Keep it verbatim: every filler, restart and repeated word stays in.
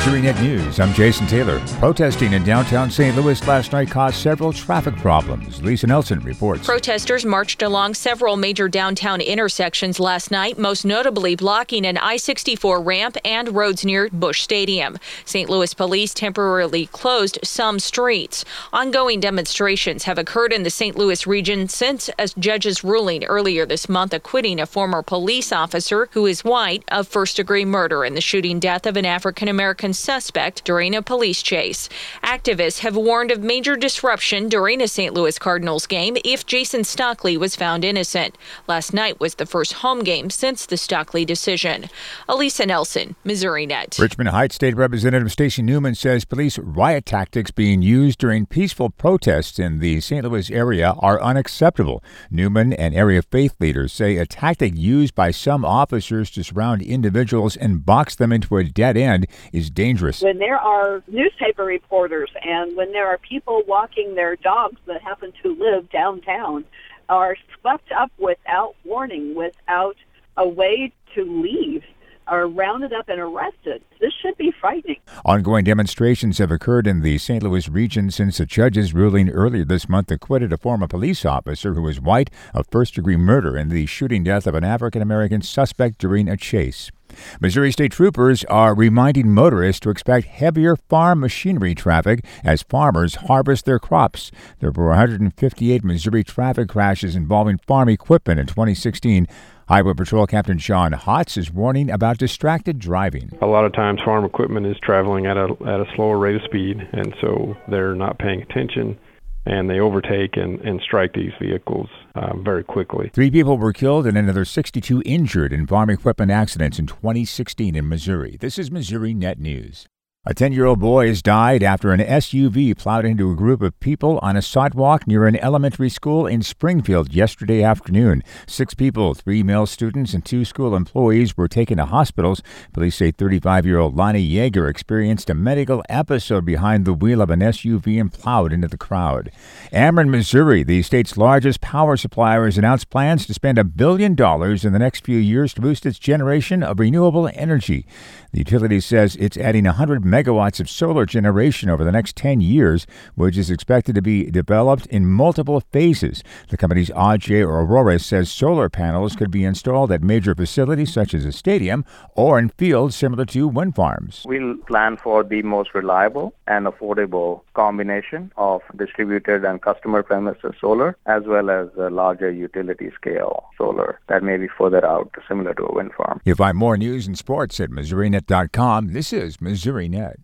MissouriNet News, I'm Jason Taylor. Protesting in downtown Saint Louis last night caused several traffic problems. Lisa Nelson reports. Protesters marched along several major downtown intersections last night, most notably blocking an I sixty-four ramp and roads near Busch Stadium. Saint Louis police temporarily closed some streets. Ongoing demonstrations have occurred in the Saint Louis region since a judge's ruling earlier this month acquitting a former police officer who is white of first-degree murder in the shooting death of an African-American suspect during a police chase. Activists have warned of major disruption during a Saint Louis Cardinals game if Jason Stockley was found innocent. Last night was the first home game since the Stockley decision. Elisa Nelson, MissouriNet. Richmond Heights State Representative Stacey Newman says police riot tactics being used during peaceful protests in the Saint Louis area are unacceptable. Newman and area faith leaders say a tactic used by some officers to surround individuals and box them into a dead end is dangerous. When there are newspaper reporters and when there are people walking their dogs that happen to live downtown are swept up without warning, without a way to leave, are rounded up and arrested. This should be frightening. Ongoing demonstrations have occurred in the Saint Louis region since a judge's ruling earlier this month acquitted a former police officer who was white of first-degree murder in the shooting death of an African-American suspect during a chase. Missouri State Troopers are reminding motorists to expect heavier farm machinery traffic as farmers harvest their crops. There were one hundred fifty-eight Missouri traffic crashes involving farm equipment in twenty sixteen. Highway Patrol Captain Sean Hotz is warning about distracted driving. A lot of times farm equipment is traveling at a at a slower rate of speed, and so they're not paying attention, and they overtake and, and strike these vehicles uh, very quickly. Three people were killed and another sixty-two injured in farm equipment accidents in twenty sixteen in Missouri. This is MissouriNet News. A ten-year-old boy has died after an S U V plowed into a group of people on a sidewalk near an elementary school in Springfield yesterday afternoon. Six people, three male students and two school employees, were taken to hospitals. Police say thirty-five-year-old Lonnie Yeager experienced a medical episode behind the wheel of an S U V and plowed into the crowd. Ameren, Missouri, the state's largest power supplier, has announced plans to spend a billion dollars in the next few years to boost its generation of renewable energy. The utility says it's adding one hundred megawatts of solar generation over the next ten years, which is expected to be developed in multiple phases. The company's Ajay Aurora says solar panels could be installed at major facilities such as a stadium or in fields similar to wind farms. We'll plan for the most reliable and affordable combination of distributed and customer premises solar, as well as a larger utility scale solar that may be further out, similar to a wind farm. You'll find more news and sports at Missouri Net dot com. This is MissouriNet.